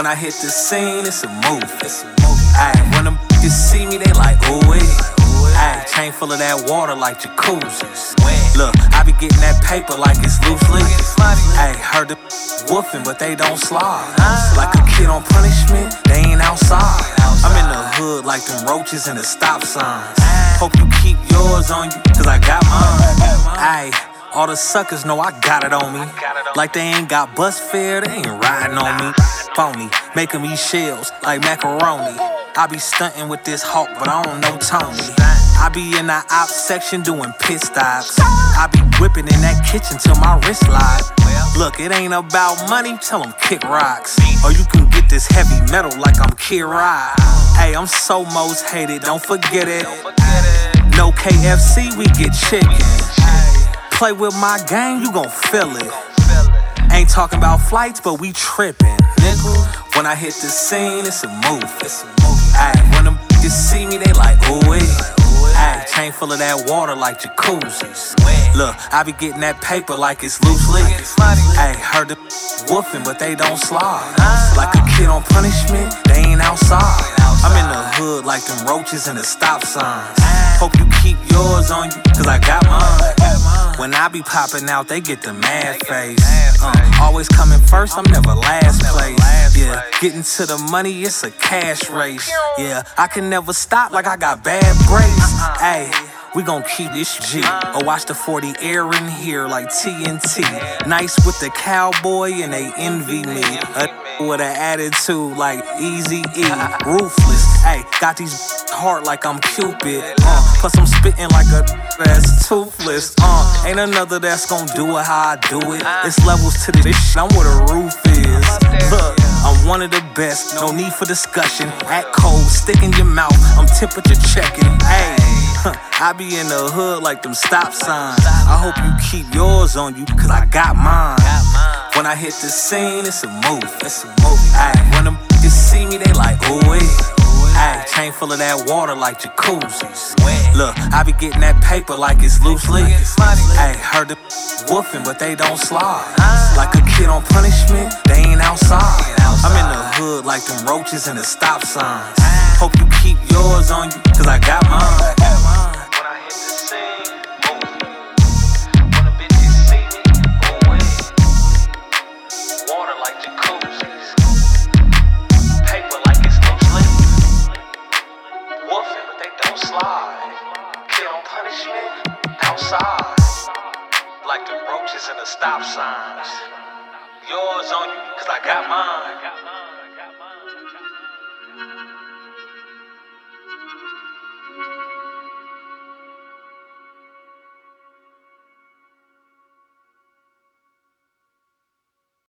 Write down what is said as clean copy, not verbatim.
When I hit the scene, it's a movie. Ayy, when them bitches see me, they like, ooh wee. Ayy, chain full of that water like jacuzzis. Look, I be getting that paper like it's loose leaf. Ayy, heard the woofing, but they don't slide. Like a kid on punishment, they ain't outside. I'm in the hood like them roaches in the stop signs. Hope you keep yours on you, cause I got mine. Ayy, all the suckers know I got it on me. Like they ain't got bus fare, they ain't riding on me. Phony, making me shells like macaroni. I be stunting with this hawk, but I don't know Tony. I be in the op section doing pit stops. I be whipping in that kitchen till my wrist live. Look, it ain't about money, tell them kick rocks. Or you can get this heavy metal like I'm Kid Rock. Hey, I'm so most hated, don't forget it. No KFC, we get chicken. Play with my gang, you gon' feel it. Ain't talking about flights, but we trippin', nigga. When I hit the scene, it's a movie. Ayy, when them bitches see me, they like, ooh wee. Ayy, chain full of that water like jacuzzis. Look, I be getting that paper like it's loose leaf. Ayy, heard the woofing, but they don't slide. Like a kid on punishment, they ain't outside. I'm in the hood like them roaches in the stop signs. Hope you keep yours on you, cause I got mine. When I be popping out, they get the mad face. Always coming first, I'm never last place. Yeah, getting to the money, it's a cash race. Yeah, I can never stop like I got bad brakes. Ayy, we gon' keep this G. Or watch the 40 air in here like TNT. Nice with the cowboy and they envy me. With an attitude like Eazy-E, ruthless. Ayy, got these heart like I'm Cupid. Plus I'm spitting like a that's toothless. Ain't another that's gon' do it how I do it. It's levels to this shit, I'm where the roof is. Look, I'm one of the best, no need for discussion. Act cold, stick in your mouth, I'm temperature checking. Ayy, I be in the hood like them stop signs. I hope you keep yours on you, cause I got mine. When I hit the scene, it's a movie. Ayy, when them bitches see me, they like, ooh wee. Ayy, chain full of that water like jacuzzis. Look, I be getting that paper like it's loose leaf. Ayy, heard the woofing, but they don't slide. Like a kid on punishment, they ain't outside. I'm in the hood like them roaches in the stop signs. Hope you keep yours on you, cause I got mine. When I hit the scene, when the bitches see me, ooh wee. Water like jacuzzis. Paper like it's loose leaf. Woofing, but they don't slide. Kid on punishment, outside. Like the roaches in the stop signs. Yours on you, cause I got mine.